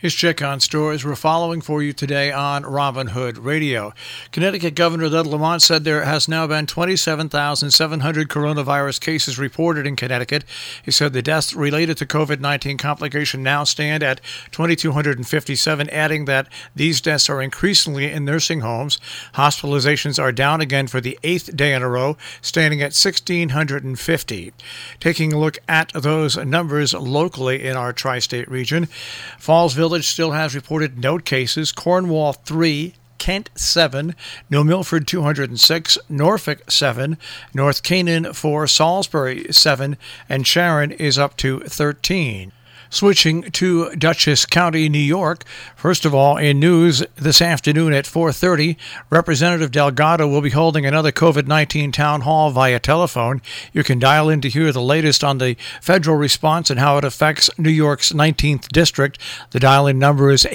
His check on stories we're following for you today on Robin Hood Radio. Connecticut Governor Ned Lamont said there has now been 27,700 coronavirus cases reported in Connecticut. He said the deaths related to COVID-19 complication now stand at 2,257, adding that these deaths are increasingly in nursing homes. Hospitalizations are down again for the 8th day in a row, standing at 1,650. Taking a look at those numbers locally in our tri-state region, Falls Village still has reported no cases, Cornwall 3, Kent 7, New Milford 206, Norfolk 7, North Canaan 4, Salisbury 7, and Sharon is up to 13. Switching to Dutchess County, New York. First of all, in news this afternoon at 4:30, Representative Delgado will be holding another COVID-19 town hall via telephone. You can dial in to hear the latest on the federal response and how it affects New York's 19th district. The dial-in number is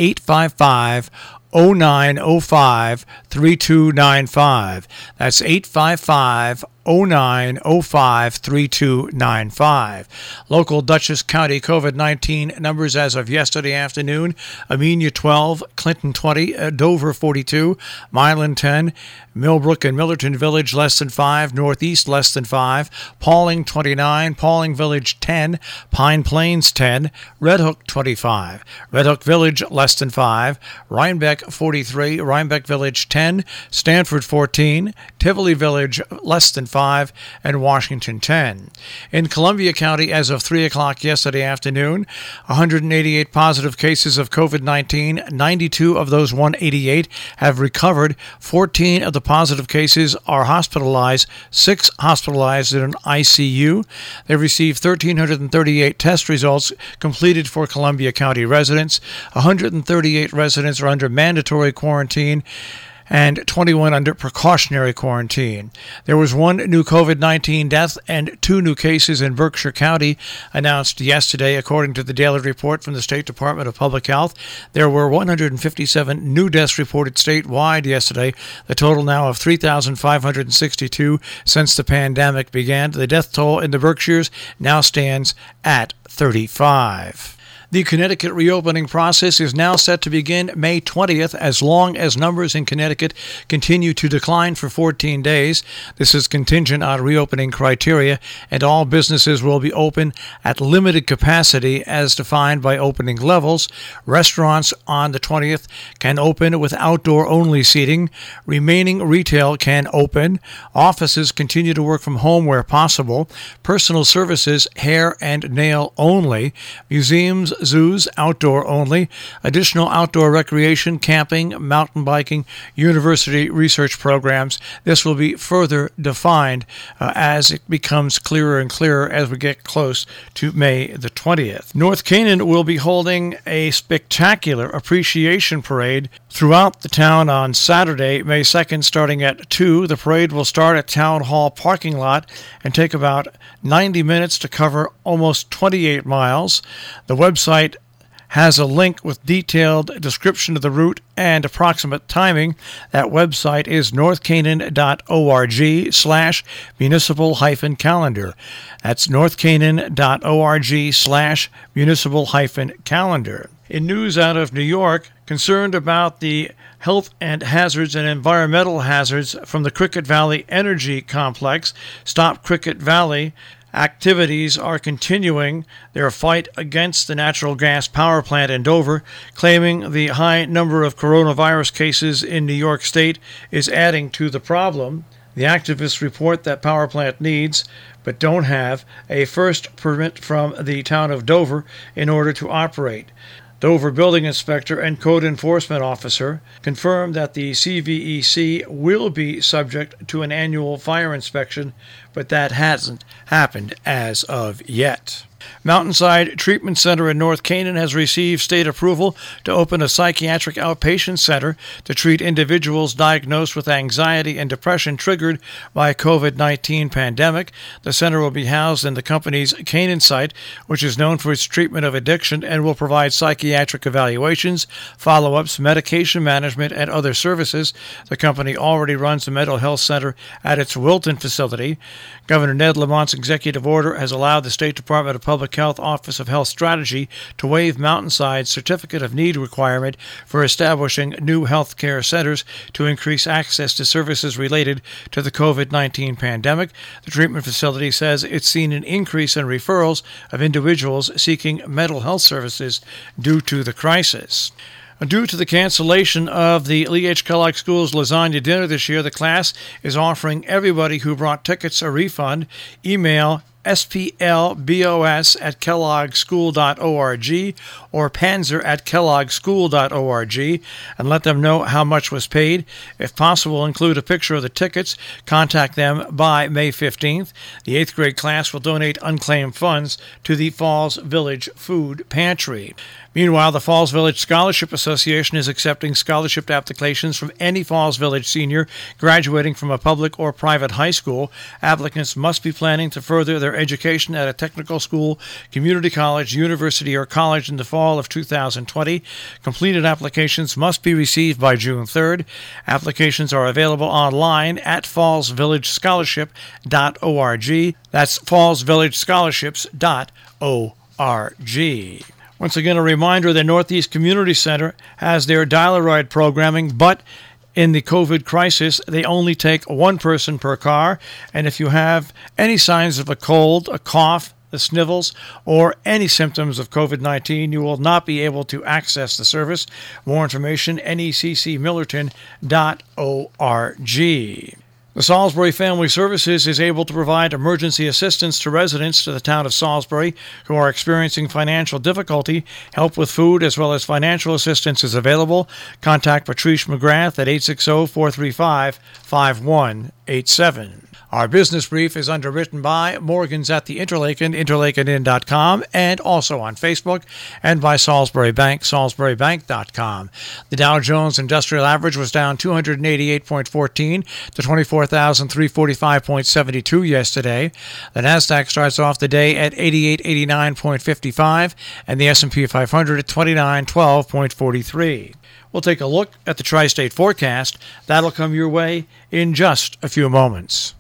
855-0905-3295. That's 855-0905-3295. Local Dutchess County COVID-19 numbers as of yesterday afternoon: Amenia 12, Clinton 20, Dover 42, Milan 10, Millbrook and Millerton Village less than 5, Northeast less than 5, Pauling 29, Pauling Village 10, Pine Plains 10, Red Hook 25, Red Hook Village less than 5, Rhinebeck 43, Rhinebeck Village 10, Stanford 14, Tivoli Village less than 5, and Washington 10. In Columbia County, as of 3 o'clock yesterday afternoon, 188 positive cases of COVID-19. 92 of those 188 have recovered. 14 of the positive cases are hospitalized, 6 hospitalized in an ICU. They've received 1,338 test results completed for Columbia County residents. 138 residents are under mandatory quarantine and 21 under precautionary quarantine. There was 1 new COVID-19 death and 2 new cases in Berkshire County announced yesterday, according to the daily report from the State Department of Public Health. There were 157 new deaths reported statewide yesterday, the total now of 3,562 since the pandemic began. The death toll in the Berkshires now stands at 35. The Connecticut reopening process is now set to begin May 20th as long as numbers in Connecticut continue to decline for 14 days. This is contingent on reopening criteria, and all businesses will be open at limited capacity as defined by opening levels. Restaurants on the 20th can open with outdoor-only seating. Remaining retail can open. Offices continue to work from home where possible. Personal services, hair and nail only. Museums, zoos, outdoor only. Additional outdoor recreation, camping, mountain biking, university research programs. This will be further defined as it becomes clearer and clearer as we get close to May the 20th. North Canaan will be holding a spectacular appreciation parade throughout the town on Saturday, May 2nd, starting at 2. The parade will start at Town Hall parking lot and take about 90 minutes to cover almost 28 miles. The website has a link with detailed description of the route and approximate timing. That website is northcanaan.org/municipal-calendar. That's northcanaan.org/municipal-calendar. In news out of New York, concerned about the health and hazards and environmental hazards from the Cricket Valley Energy Complex, Stop Cricket Valley activities are continuing their fight against the natural gas power plant in Dover, claiming the high number of coronavirus cases in New York State is adding to the problem. The activists report that power plant needs, but don't have, a first permit from the town of Dover in order to operate. Dover building inspector and code enforcement officer confirmed that the CVEC will be subject to an annual fire inspection, but that hasn't happened as of yet. Mountainside Treatment Center in North Canaan has received state approval to open a psychiatric outpatient center to treat individuals diagnosed with anxiety and depression triggered by COVID-19 pandemic. The center will be housed in the company's Canaan site, which is known for its treatment of addiction, and will provide psychiatric evaluations, follow-ups, medication management, and other services. The company already runs a mental health center at its Wilton facility. Governor Ned Lamont's executive order has allowed the State Department of Public Health Office of Health Strategy to waive Mountainside's Certificate of Need requirement for establishing new health care centers to increase access to services related to the COVID-19 pandemic. The treatment facility says it's seen an increase in referrals of individuals seeking mental health services due to the crisis. Due to the cancellation of the Lee H. Kellogg School's lasagna dinner this year, the class is offering everybody who brought tickets a refund. Email splbos@kelloggschool.org or panzer@kelloggschool.org and let them know how much was paid. If possible, include a picture of the tickets. Contact them by May 15th. The 8th grade class will donate unclaimed funds to the Falls Village Food Pantry. Meanwhile, the Falls Village Scholarship Association is accepting scholarship applications from any Falls Village senior graduating from a public or private high school. Applicants must be planning to further their education at a technical school, community college, university, or college in the fall of 2020. Completed applications must be received by June 3rd. Applications are available online at fallsvillagescholarship.org. That's fallsvillagescholarships.org. Once again, a reminder, the Northeast Community Center has their dial-a-ride programming, but in the COVID crisis, they only take one person per car. And if you have any signs of a cold, a cough, the sniffles, or any symptoms of COVID-19, you will not be able to access the service. More information, neccmillerton.org. The Salisbury Family Services is able to provide emergency assistance to residents to the town of Salisbury who are experiencing financial difficulty. Help with food as well as financial assistance is available. Contact Patrice McGrath at 860-435-5187. Our business brief is underwritten by Morgan's at the Interlaken, interlakenin.com, and also on Facebook, and by Salisbury Bank, salisburybank.com. The Dow Jones Industrial Average was down 288.14 to 24,345.72 yesterday. The Nasdaq starts off the day at 8889.55, and the S&P 500 at 2912.43. We'll take a look at the tri-state forecast. That'll come your way in just a few moments.